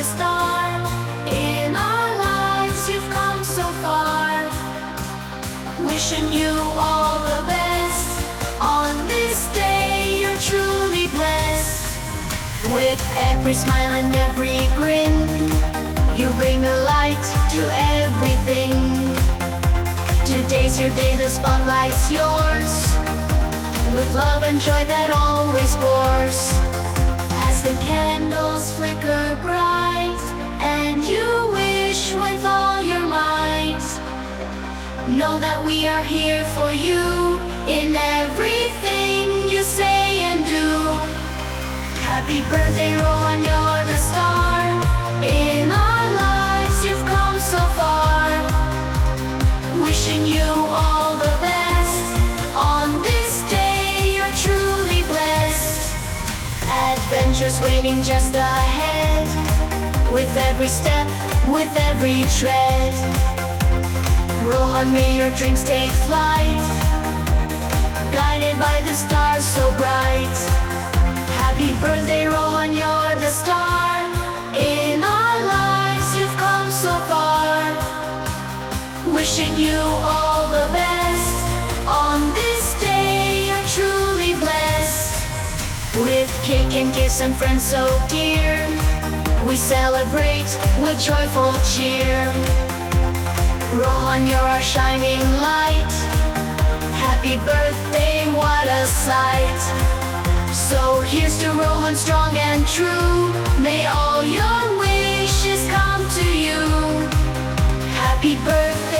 the star. In our lives you've come so far. Wishing you all the best. On this day you're truly blessed. With every smile and every grin, you bring the light to everything. Today's your day, the spotlight's yours, with love and joy that always pours. As the candles flicker bright, and you wish with all your might, know that we are here for you, in everything you say and do. Happy birthday, Rohan, you're the star. In our lives you've come so far. Wishing you all the best. On this day you're truly blessed. Adventures waiting just ahead, with every step, with every tread. Rohan, may your dreams take flight, guided by the stars so bright. Happy birthday, Rohan, you're the star. In our lives you've come so far. Wishing you all the best. On this day you're truly blessed. With cake and gifts and friends so dear, we celebrate with joyful cheer. Rohan, you're our shining light. Happy birthday, what a sight. So here's to Rohan, strong and true. May all your wishes come to you. Happy birthday.